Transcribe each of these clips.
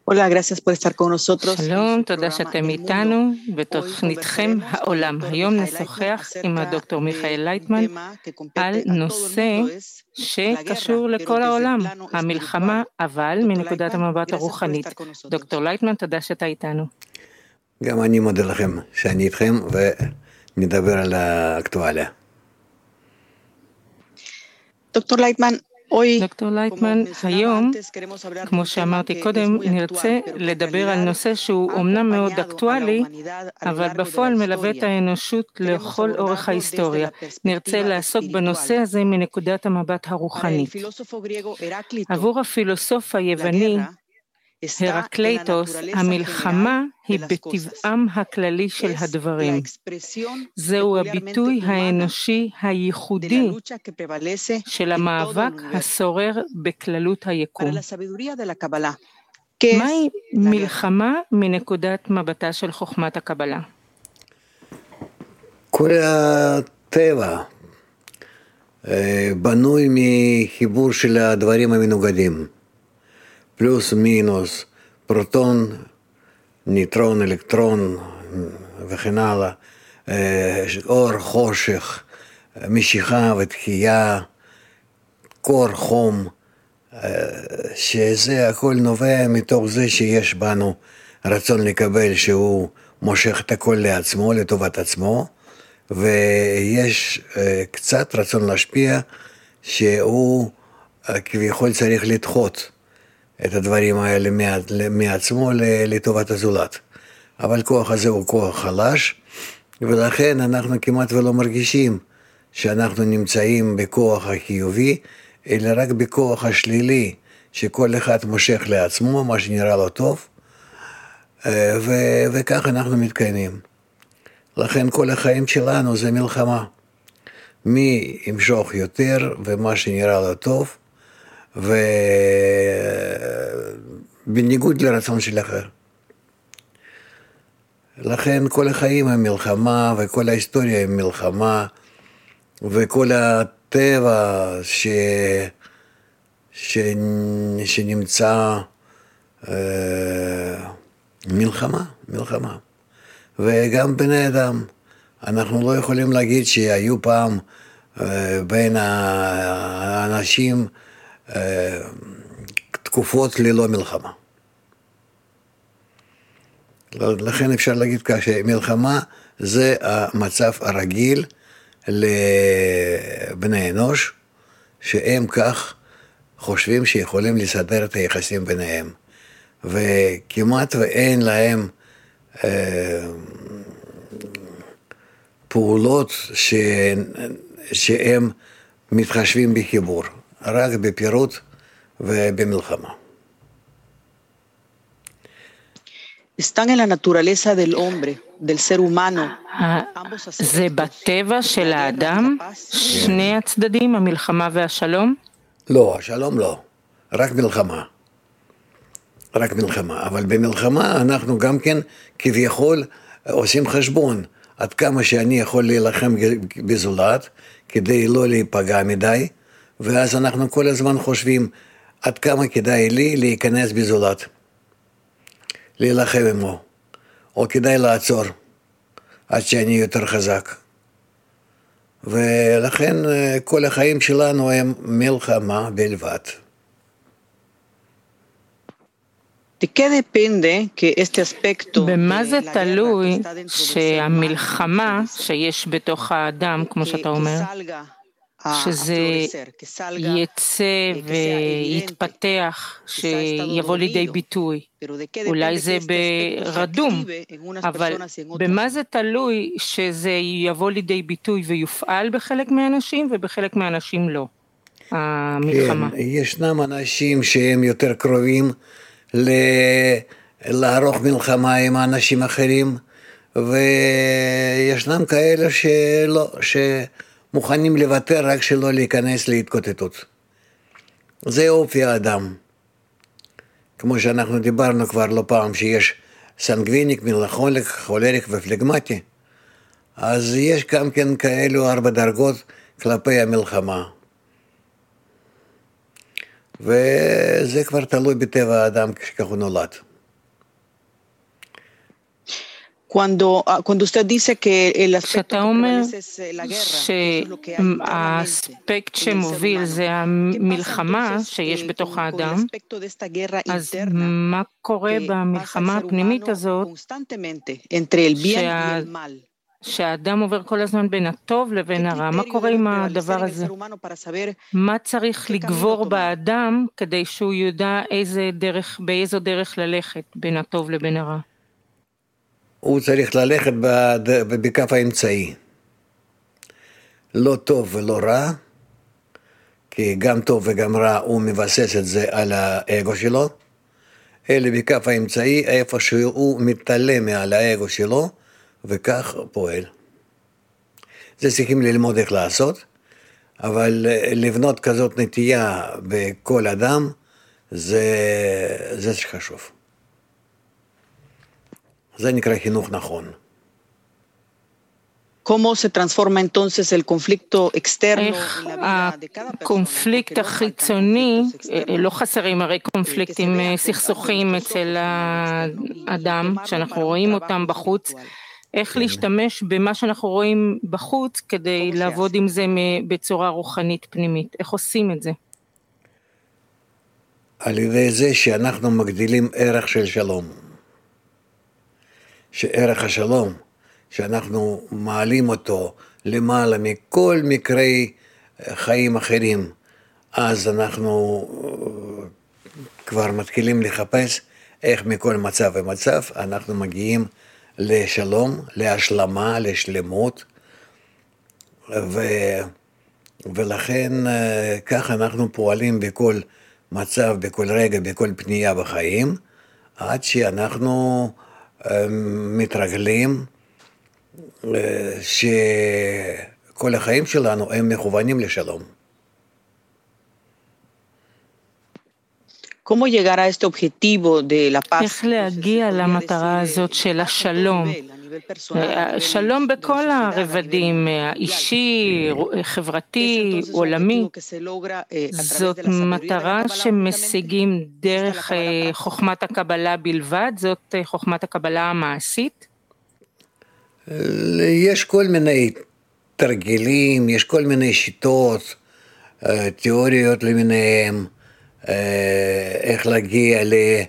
Hola, gracias por estar con nosotros. שלום, תודה שאתם איתנו בתוכניתכם העולם. היום נשוחח עם הדוקטור מיכאל לייטמן על נושא שקשור לכל העולם, המלחמה, אבל מנקודת המבט הרוחנית. דוקטור לייטמן, תודה שאתה איתנו. גם אני מודה לכם שאני איתכם ונדבר על האקטואליה. דוקטור לייטמן, דוקטור לייטמן, היום, כמו שאמרתי קודם, נרצה לדבר על נושא שהוא אומנם מאוד אקטואלי, אבל בפועל מלווה את האנושות לכל אורך ההיסטוריה. נרצה לעסוק בנושא הזה מנקודת המבט הרוחנית. עבור הפילוסוף היווני, הרקליטוס, המלחמה היא בטבעם הכללי של הדברים. זהו הביטוי האנושי הייחודי של המאבק השורר בכללות היקום. מהי מלחמה מנקודת מבטה של חוכמת הקבלה? כל הטבע בנוי מחיבור של הדברים המנוגדים. פלוס מינוס, פרוטון, ניטרון, אלקטרון וכן הלאה, אור, חושך, משיכה ודחייה, קור, חום, שזה הכל נובע מתוך זה שיש בנו רצון לקבל שהוא מושך את הכל לעצמו, לטובת עצמו, ויש קצת רצון להשפיע שהוא כביכול צריך לדחות את הדברים האלה מעצמו לטובת הזולת. אבל כוח הזה הוא כוח חלש, ולכן אנחנו כמעט ולא מרגישים שאנחנו נמצאים בכוח החיובי, אלא רק בכוח השלילי, שכל אחד מושך לעצמו מה שנראה לו טוב, וכך אנחנו מתקיימים. לכן כל החיים שלנו זה מלחמה. מי ימשוך יותר ומה שנראה לו טוב, ובניגוד לרצון של אחר. לכן כל החיים הם מלחמה, וכל ההיסטוריה הם מלחמה, וכל הטבע שנמצא מלחמה. וגם בני אדם, אנחנו לא יכולים להגיד שהיו פעם בין האנשים תקופות ללא מלחמה. לכן אפשר להגיד כך שמלחמה זה המצב הרגיל לבני אנוש, שהם כך חושבים שיכולים לסדר את היחסים ביניהם, וכמעט ואין להם פעולות שהם מתחשבים בחיבור, רק בפירוט ובמלחמה. Están en la naturaleza del hombre, del ser humano. זה בטבע של האדם, שני הצדדים, המלחמה והשלום? לא, השלום לא, רק מלחמה. אבל במלחמה אנחנו גם כן כביכול עושים חשבון, עד כמה שאני יכול להילחם בזולת, כדי לא להיפגע מדי, ואז אנחנו כל הזמן חושבים, עד כמה כדאי לי להיכנס בזולת, להילחם עמו, או כדאי לעצור, עד שאני יותר חזק. ולכן כל החיים שלנו הם מלחמה בלבד. במה זה תלוי שהמלחמה שיש בתוך האדם, כמו שאתה אומר, שזה יצא ויתפתח, שיבוא לידי ביטוי? אולי זה ברדום, אבל במה זה תלוי שזה יבוא לידי ביטוי ויופעל בחלק מהאנשים ובחלק מהאנשים לא, המלחמה? כן, ישנם אנשים שהם יותר קרובים לערוך מלחמה עם אנשים אחרים, וישנם כאלה שלא, שמוכנים לוותר רק שלא להיכנס להתקוטטות. זה אופי האדם. כמו שאנחנו דיברנו כבר לא פעם, שיש סנגוויניק, מלנכוליק, חולריק ופלגמטי, אז יש גם כן כאלו 4 דרגות כלפי המלחמה. וזה כבר תלוי בטבע האדם כשכך הוא נולד. Cuando usted dice que el aspecto שאתה que אומר prevalece es la guerra, que eso es lo que hay internamente שהאספקט en el ser שמוביל humano. זה ¿Qué pasa המלחמה entonces שיש בתוך con el האדם? aspecto de esta guerra אז interna מה קורה que pasa el במלחמה ser הפנימית humano הזאת, constantemente entre el bien y el mal? שהאדם עובר כל הזמן בין הטוב לבין ¿Qué הרע? מה criterio קורה debe עם prevalecer הדבר en el הזה? ser humano para saber מה צריך qué camino לגבור tomar? באדם כדי שהוא ידע באיזו דרך ללכת בין הטוב לבין הרע? הוא צריך ללכת בכף האמצעי. לא טוב ולא רע, כי גם טוב וגם רע הוא מבסס את זה על האגו שלו, אלא בכף האמצעי איפה שהוא מתעלם מעל האגו שלו, וכך פועל. זה צריכים ללמוד איך לעשות, אבל לבנות כזאת נטייה בכל אדם, זה חשוב. זה נקרא חינוך נכון. ¿Cómo se transforma entonces el conflicto externo איך en la vida de cada persona? הקונפליקט Porque no faltan החיצוני, conflictos externos. לא חסרים הרי קונפליקטים, que se vean סכסוכים frente a אצל nuestros ojos, האדם, tomarlo שאנחנו para un רואים trabajo אותם בחוץ, espiritual. איך להשתמש במה שאנחנו רואים בחוץ כדי לעבוד עם זה בצורה רוחנית פנימית. איך עושים את זה? על ידי זה שאנחנו מגדילים ערך של שלום. שערך השלום, שאנחנו מעלים אותו למעלה מכל מקרי חיים אחרים, אז אנחנו כבר מתחילים לחפש איך מכל מצב ומצב אנחנו מגיעים לשלום, להשלמה, לשלמות, ולכן כך אנחנו פועלים בכל מצב, בכל רגע, בכל פנייה בחיים, עד שאנחנו מתרגלים שכל החיים שלנו הם מכוונים לשלום. ¿Cómo llegar a este objetivo de la paz? איך להגיע למטרה הזאת של השלום? שלום בכל הרבדים, האישי, חברתי, עולמי. זאת מטרה שמשיגים דרך חוכמת הקבלה בלבד? זאת חוכמת הקבלה המעשית? יש כל מיני תרגילים, יש כל מיני שיטות, תיאוריות למיניהם, איך להגיע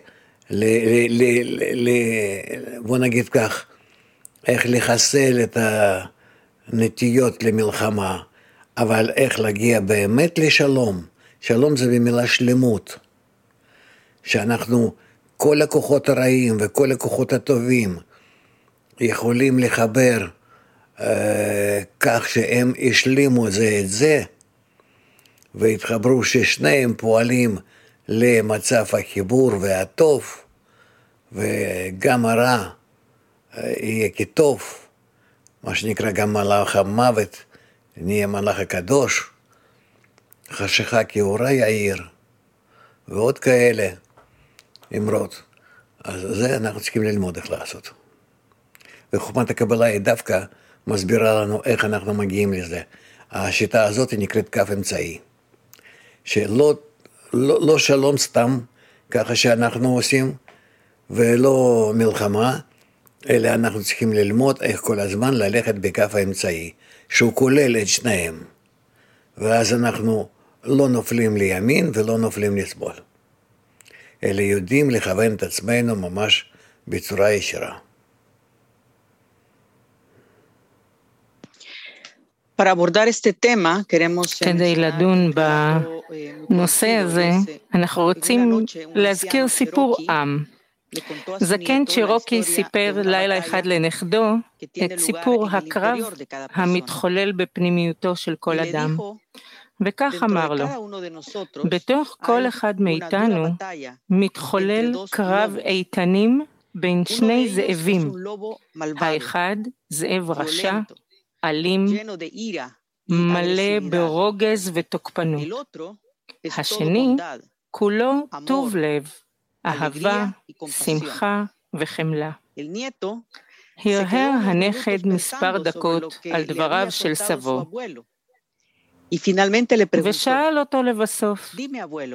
בוא נגיד כך, איך לחסל את הנטיות למלחמה, אבל איך להגיע באמת לשלום. שלום זה במילה שלמות, שאנחנו, כל הכוחות הרעים וכל הכוחות הטובים, יכולים לחבר כך שהם השלימו זה את זה, והתחברו ששניהם פועלים למצב החיבור והטוב, וגם הרע יהיה כטוב, מה שנקרא גם מלאך המוות, נהיה מלאך הקדוש, חשיכה כאורה יאיר, ועוד כאלה אמרות. אז זה אנחנו צריכים ללמוד איך לעשות. וחוכמת הקבלה היא דווקא מסבירה לנו איך אנחנו מגיעים לזה. השיטה הזאת היא נקראת קו אמצעי. שלא שלום סתם, ככה שאנחנו עושים, ולא מלחמה, אלא אנחנו צריכים ללמוד איך כל הזמן ללכת בקו האמצעי, שהוא כולל את שניהם. ואז אנחנו לא נופלים לימין ולא נופלים לשמאל. אלא יודעים לכוון את עצמנו ממש בצורה ישירה. כדי לדון בנושא הזה, אנחנו רוצים להזכיר סיפור עם. זקן צ'ירוקי סיפר לילה אחד לנכדו את סיפור הקרב המתחולל בפנימיותו של כל אדם. וכך אמר לו, בתוך כל אחד מאיתנו מתחולל קרב איתנים בין שני זאבים. האחד זאב רשע, אלים, מלא ברוגז ותוקפנות. השני כולו טוב לב, אהבה, שמחה וחמלה. הרהר הנכד מספר דקות על דבריו של סבו, ושאל אותו לבסוף,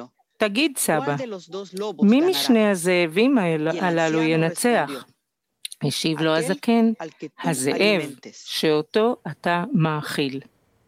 תגיד סבא, מי משני הזאבים הללו ינצח? השיב לו הזקן, הזאב שאותו אתה מאכיל.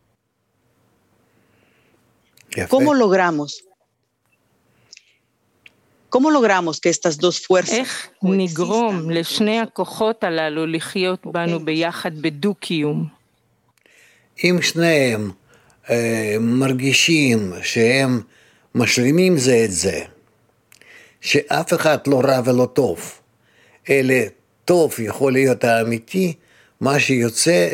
איך נגרום לשני הכוחות הללו לחיות בנו ביחד בדו-קיום? אם שניהם מרגישים שהם משלימים זה את זה, שאף אחד לא רע ולא טוב, אלא טוב יכול להיות האמיתי, מה שיוצא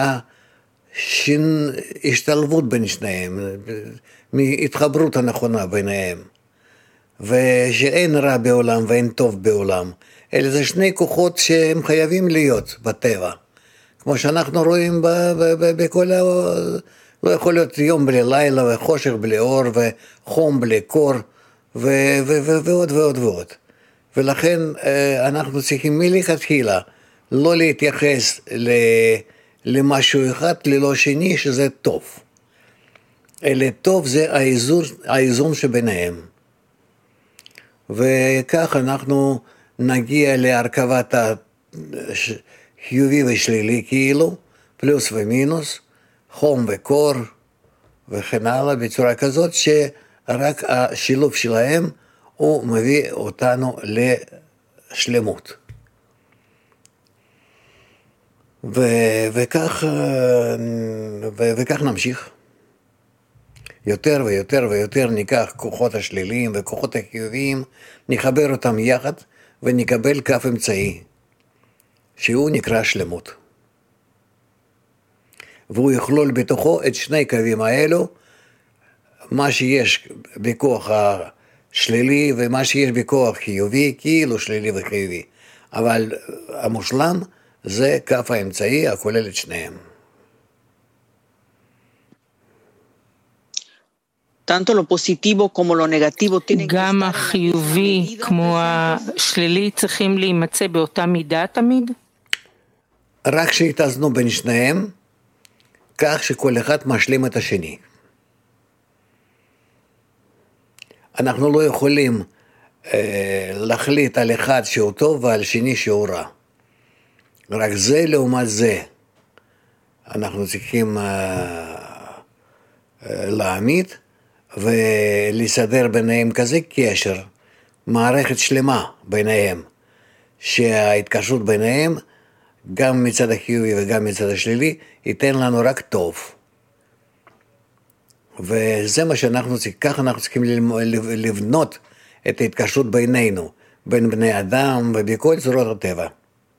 מהשתלבות בין שניהם, מהתחברות הנכונה ביניהם, ושאין רע בעולם ואין טוב בעולם, אלא זה שני כוחות שהם חייבים להיות בטבע, כמו שאנחנו רואים בכל לא יכול להיות יום בלי לילה וחושך בלי אור וחום בלי קור ועוד ועוד ועוד. ולכן אנחנו צריכים מלכתחילה לא להתייחס למשהו אחד ללא שני שזה טוב. אלא טוב זה האיזון שביניהם. וכך אנחנו נגיע להרכבת החיובי ושלילי כאילו, פלוס ומינוס, חום וקור וכן הלאה, בצורה כזאת שרק השילוב שלהם הוא מביא אותנו לשלמות. וכך נמשיך. יותר ויותר ויותר ניקח כוחות השליליים וכוחות החיוביים, נחבר אותם יחד ונקבל קו אמצעי, שהוא נקרא שלמות. והוא יכלול בתוכו את שני קווים האלו, מה שיש בכוח השלילי ומה שיש בכוח חיובי, כאילו שלילי וחיובי. אבל המושלם זה קו האמצעי הכולל את שניהם. גם החיובי כמו השלילי צריכים להימצא באותה מידה תמיד? רק שיתאזנו בין שניהם, כך שכל אחד משלים את השני. אנחנו לא יכולים להחליט על אחד שהוא טוב ועל שני שהוא רע. רק זה לעומת זה אנחנו צריכים להעמיד ולסדר ביניהם כזה קשר, מערכת שלמה ביניהם, שההתקשרות ביניהם גם מצד החיובי וגם מצד השלילי ייתן לנו רק טוב. וזה מה שאנחנו צריכים, ככה אנחנו צריכים לבנות את ההתקשרות בינינו, בין בני אדם ובכל צורות הטבע.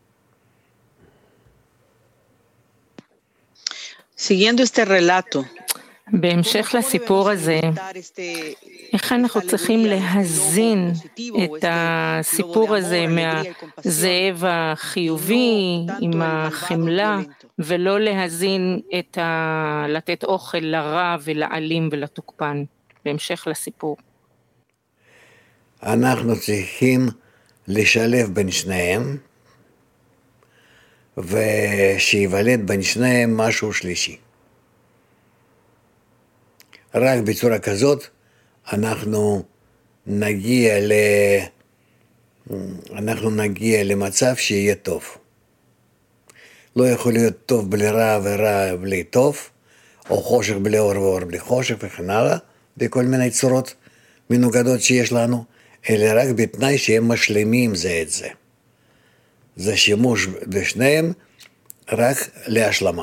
Siguiendo este relato, בהמשך לסיפור הזה, איך אנחנו צריכים להזין את הסיפור הזה מהזאב החיובי עם החמלה, ולא להזין לתת אוכל לרע ולעלים ולתוקפן, בהמשך לסיפור. אנחנו צריכים לשלב בין שניהם, ושיוולד בין שניהם משהו שלישי. רק בצורה כזאת אנחנו נגיע למצב שיהיה טוב. לא יכול להיות טוב בלי רע ורע בלי טוב, או חושך בלי אור ואור בלי חושך וכן הלאה, בכל מיני צורות מנוגדות שיש לנו, אלא רק בתנאי שהם משלימים זה את זה. זה שימוש בשניהם רק להשלמה.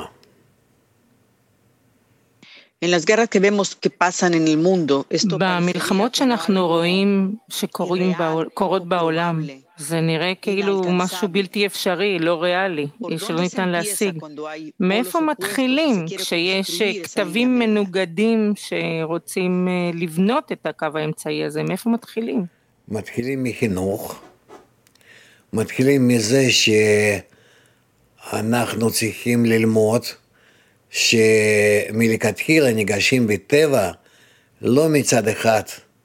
במלחמות שאנחנו רואים שקורות בעולם, זה נראה כאילו משהו בלתי אפשרי, לא ריאלי, שלא ניתן להשיג. מאיפה מתחילים כשיש כתבים מנוגדים שרוצים לבנות את הקו האמצעי הזה? מאיפה מתחילים? מתחילים מחינוך, מתחילים מזה שאנחנו צריכים ללמוד שמלכתחילה ניגשים בטבע לא מצד אחד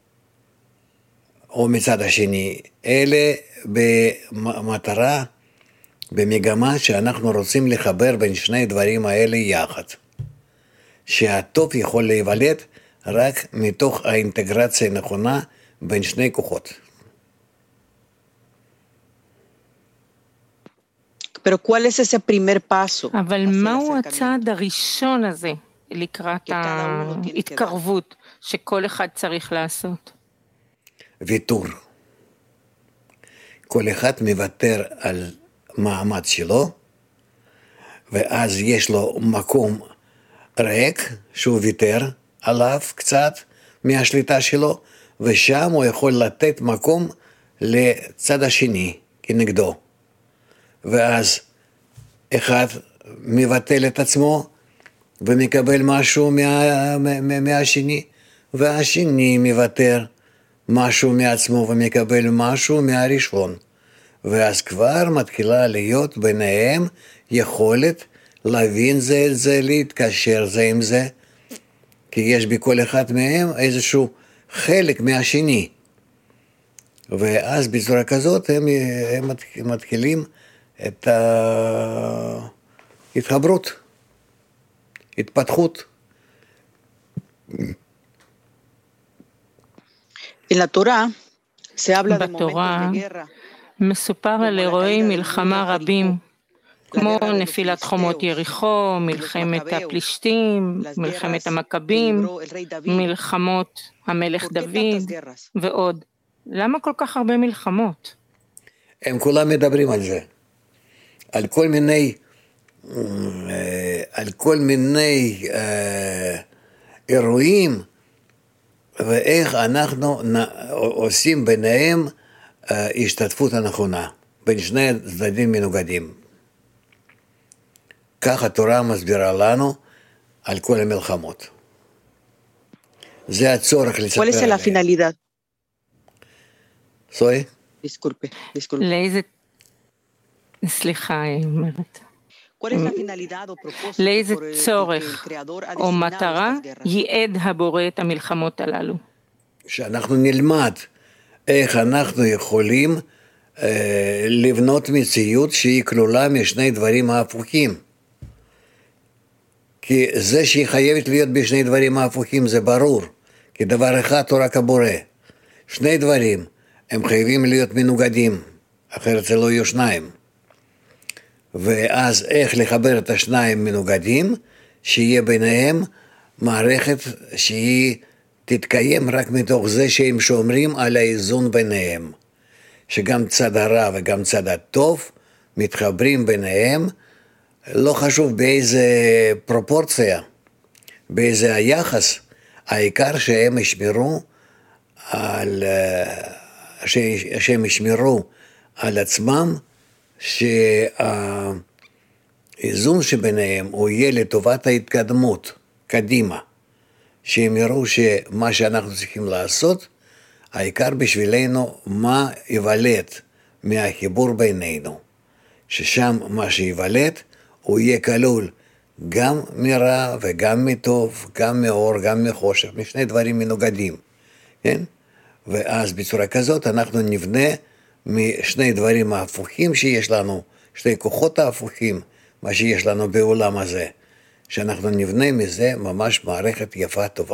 או מצד השני, אלא במטרה, במגמה שאנחנו רוצים לחבר בין שני דברים האלה יחד. שהטוב יכול להיוולד רק מתוך האינטגרציה הנכונה בין שני כוחות. Pero ¿cuál es ese primer paso? אבל מהו הצעד הראשון הזה לקראת ההתקרבות שכל אחד צריך לעשות? ויתור. כל אחד מוותר על מעמד שלו, ואז יש לו מקום ריק שהוא ויתר עליו קצת מהשליטה שלו, ושם הוא יכול לתת מקום לצד השני כנגדו. ואז אחד מבטל את עצמו ומקבל משהו מהשני, והשני מוותר משהו מעצמו ומקבל משהו מהראשון. ואז כבר מתחילה להיות ביניהם יכולת להבין זה את זה, להתקשר זה עם זה, כי יש בכל אחד מהם איזשהו חלק מהשני. ואז בצורה כזאת הם מתחילים את ההתחברות, התפתחות. בתורה מסופר על אירועי מלחמה רבים, כמו נפילת חומות יריחו, מלחמת הפלישתים, מלחמת המכבים, מלחמות המלך דוד ועוד. למה כל כך הרבה מלחמות? הם כולם מדברים על זה, על כל מיני אירועים, ואיך אנחנו עושים ביניהם השתתפות הנכונה, בין שני צדדים מנוגדים. כך התורה מסבירה לנו על כל המלחמות. זה הצורך לספר עליהם. ¿Cuál es la finalidad? סורי? Disculpe. לאיזה... סליחה, אומרת. לאיזה צורך או מטרה ייעד הבורא את המלחמות הללו? שאנחנו נלמד איך אנחנו יכולים לבנות מציאות שהיא כלולה משני דברים ההפוכים. כי זה שהיא חייבת להיות בשני דברים ההפוכים זה ברור, כי דבר אחד הוא רק הבורא. שני דברים הם חייבים להיות מנוגדים, אחרת זה לא יהיו שניים. ואז איך לחבר את השניים מנוגדים, שיהיה ביניהם מערכת שהיא תתקיים רק מתוך זה שהם שומרים על האיזון ביניהם. שגם צד הרע וגם צד הטוב מתחברים ביניהם, לא חשוב באיזה פרופורציה, באיזה היחס, העיקר שהם ישמרו על עצמם, שהאיזון שביניהם הוא יהיה לטובת ההתקדמות קדימה, שהם יראו שמה שאנחנו צריכים לעשות, העיקר בשבילנו מה יבלט מהחיבור בינינו, ששם מה שיבלט הוא יהיה כלול גם מרע וגם מטוב, גם מאור, גם מחושך, משני דברים מנוגדים, כן? ואז בצורה כזאת אנחנו נבנה משני דברים ההפוכים שיש לנו, שני כוחות ההפוכים, מה שיש לנו בעולם הזה, שאנחנו נבנה מזה ממש מערכת יפה טובה.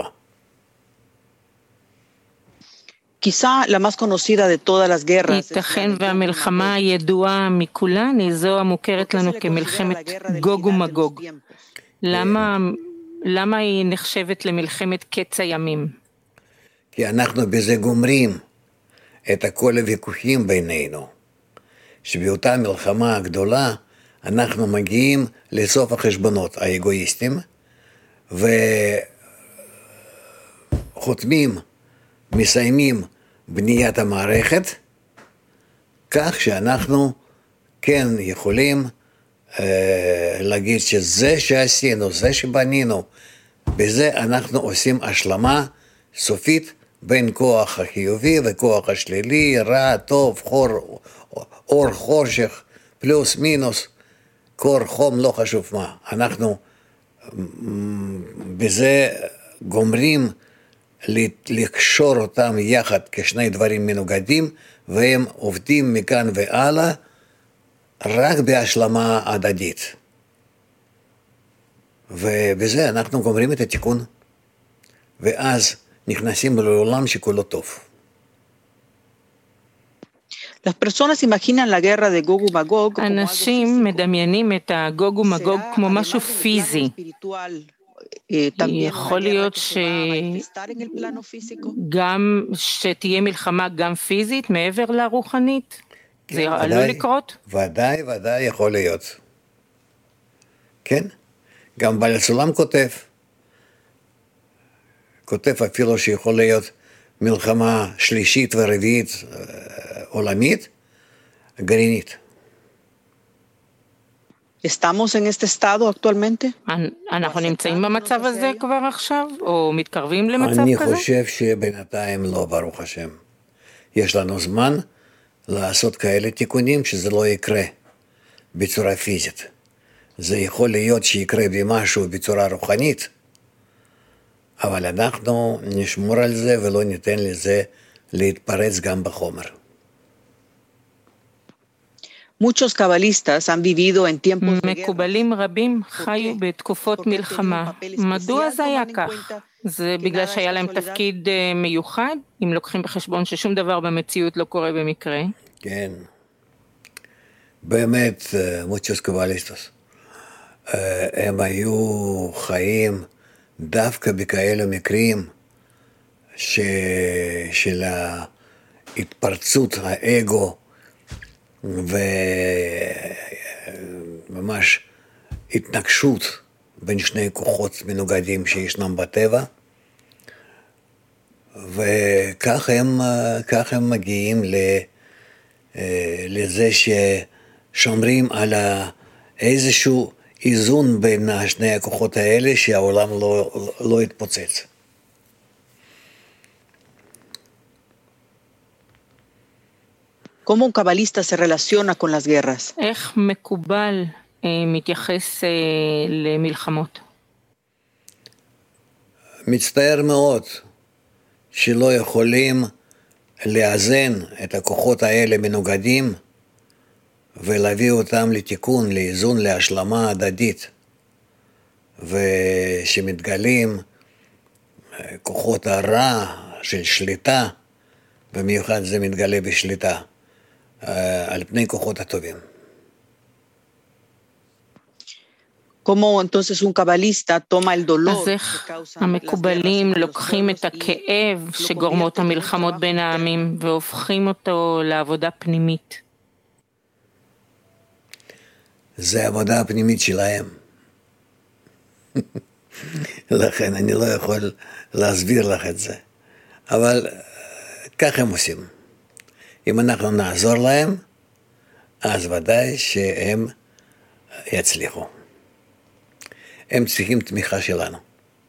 ייתכן והמלחמה הידועה מכולן היא זו המוכרת לנו כמלחמת גוג ומגוג. למה היא נחשבת למלחמת קץ הימים? כי אנחנו בזה גומרים את כל הוויכוחים בינינו, שבאותה מלחמה הגדולה אנחנו מגיעים לסוף החשבונות האגואיסטים, וחותמים, מסיימים בניית המערכת, כך שאנחנו כן יכולים להגיד שזה שעשינו, זה שבנינו, בזה אנחנו עושים השלמה סופית בין כוח החיובי וכוח השלילי, רע, טוב, חור, אור, חושך, פלוס, מינוס, קור, חום, לא חשוב מה. אנחנו בזה גומרים לקשור אותם יחד כשני דברים מנוגדים, והם עובדים מכאן והלאה רק בהשלמה הדדית. ובזה אנחנו גומרים את התיקון, ואז נכנסים לעולם שכולו טוב. Las personas imaginan la guerra de Gog ומגוג como algo אנשים físico. מדמיינים את הגוג ומגוג Será, כמו además משהו del plano פיזי. espiritual, también una יכול guerra להיות que se va a manifestar en el plano físico. שגם שתהיה מלחמה גם פיזית מעבר לרוחנית? זה כן, עלול לקרות? ודאי יכול להיות. כן, גם בעל הסולם כותב אפילו שיכול להיות מלחמה שלישית ורביעית עולמית, גרעינית. ¿Estamos en este estado actualmente? אנחנו נמצאים במצב הזה כבר עכשיו? או מתקרבים למצב כזה? אני חושב שבינתיים לא, ברוך השם. יש לנו זמן לעשות כאלה תיקונים שזה לא יקרה בצורה פיזית. זה יכול להיות שיקרה במשהו בצורה רוחנית, אבל אנחנו נשמור על זה ולא ניתן לזה להתפרץ גם בחומר. Muchos cabalistas han vivido en tiempos de guerra. מקובלים רבים חיו בתקופות מלחמה. מדוע זה היה כך? זה בגלל שהיה להם תפקיד מיוחד, אם לוקחים בחשבון ששום דבר במציאות לא קורה במקרה? כן, באמת, muchos cabalistas. הם היו חיים דווקא בכאלה מקרים של ההתפרצות האגו וממש התנגשות בין שני כוחות מנוגדים שישנם בטבע, וכך הם מגיעים לזה ששומרים על איזשהו איזון בין שני הכוחות האלה שהעולם לא יתפוצץ. ¿Cómo un cabalista se relaciona con las guerras? איך מקובל מתייחס למלחמות? מצטער מאוד שלא יכולים לאזן את הכוחות האלה מנוגדים ולהביא אותם לתיקון, לאיזון, להשלמה הדדית, ושמתגלים כוחות הרע של שליטה, במיוחד זה מתגלה בשליטה, על פני כוחות הטובים. ¿Cómo entonces un cabalista toma el dolor? אז איך המקובלים לוקחים את הכאב שגורמות המלחמות בין העמים והופכים אותו לעבודה פנימית? זה העבודה הפנימית שלהם. לכן אני לא יכול להסביר לך את זה. אבל כך הם עושים. אם אנחנו נעזור להם, אז ודאי שהם יצליחו. הם צריכים תמיכה שלנו.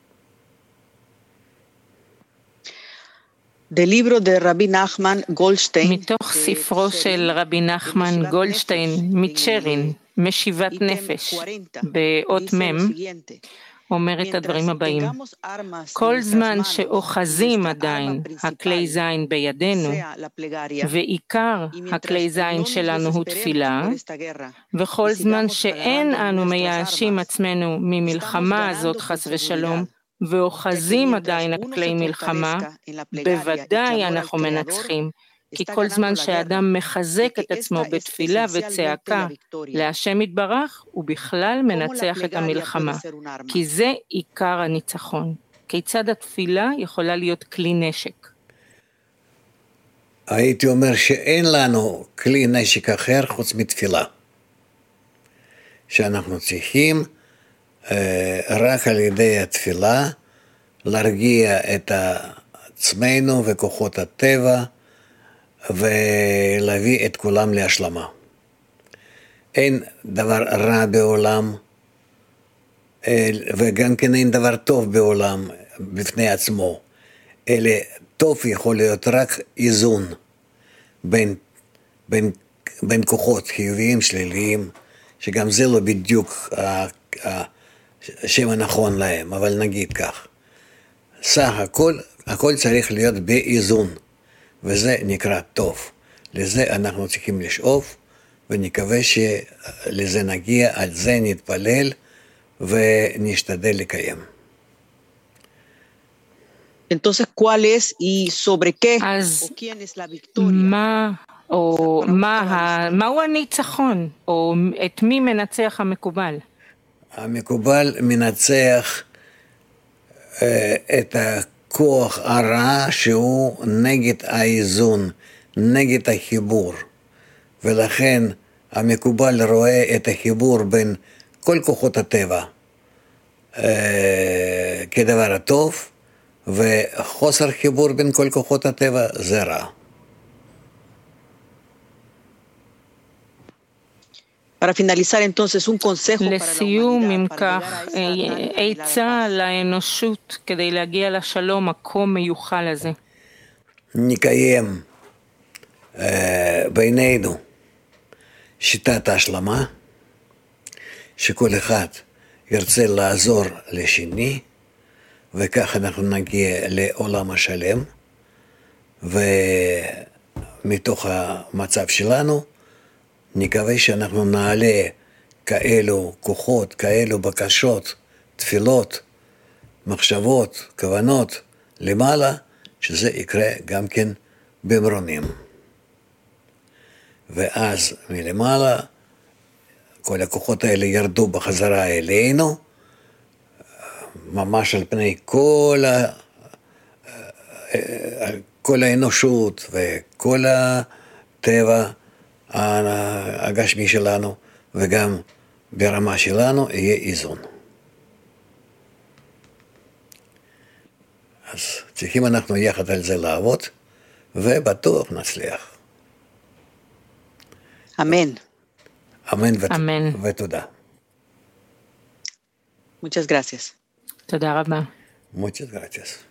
Del libro de Rabbi Nachman Goldstein, מתוך ספרו של רבי נחמן גולדשטיין מצ'רין, משיבת נפש, באות מם, אומר את הדברים הבאים: כל זמן שאוחזים עדיין הכלי זין בידינו, ועיקר הכלי זין שלנו הוא תפילה, וכל זמן שאין אנו מייאשים עצמנו ממלחמה הזאת חס ושלום, ואוחזים עדיין הכלי מלחמה, בוודאי אנחנו מנצחים, כי כל זמן שהאדם מחזק את עצמו בתפילה וצעקה להשם יתברך, הוא בכלל מנצח את המלחמה, כי זה עיקר הניצחון. כיצד התפילה יכולה להיות כלי נשק? הייתי אומר שאין לנו כלי נשק אחר חוץ מתפילה. שאנחנו צריכים רק על ידי התפילה להרגיע את עצמנו וכוחות הטבע ולהביא את כולם להשלמה. אין דבר רע בעולם וגם כן אין דבר טוב בעולם בפני עצמו, אלא טוב יכול להיות רק איזון בין כוחות חיוביים שליליים, שגם זה לא בדיוק השם הנכון להם, אבל נגיד כך. סך הכל צריך להיות באיזון, וזה נקרא טוב. לזה אנחנו צריכים לשאוף, ונקווה שלזה נגיע, על זה נתפלל ונשתדל לקיים. Entonces, ¿cuál es y sobre qué אז o quién es la victoria? מהו הניצחון, או את מי מנצח המקובל? המקובל מנצח את הכוח הרע שהוא נגד האיזון, נגד החיבור. ולכן המקובל רואה את החיבור בין כל כוחות הטבע כדבר הטוב, וחוסר חיבור בין כל כוחות הטבע זה רע. Para finalizar, entonces, un consejo para la לסיום, אם humanidad para llegar a כך, esta tan anhelada עצה paz. לאנושות כדי להגיע לשלום הכה מיוחל הזה. נקיים בינינו שיטת ההשלמה, שכל אחד ירצה לעזור לשני, וכך אנחנו נגיע לעולם השלם, ומתוך המצב שלנו נקווה שאנחנו נעלה כאלו כוחות, כאלו בקשות, תפילות, מחשבות, כוונות למעלה, שזה יקרה גם כן במרונים. ואז מלמעלה כל הכוחות האלה ירדו בחזרה אלינו, ממש על פני כל האנושות וכל הטבע הגשמי שלנו, וגם ברמה שלנו יהיה איזון. אז צריכים אנחנו יחד על זה לעבוד, ובטוח נצליח. Amén. אמן אמן. ותודה. Muchas gracias. תודה רבה. Muchas gracias.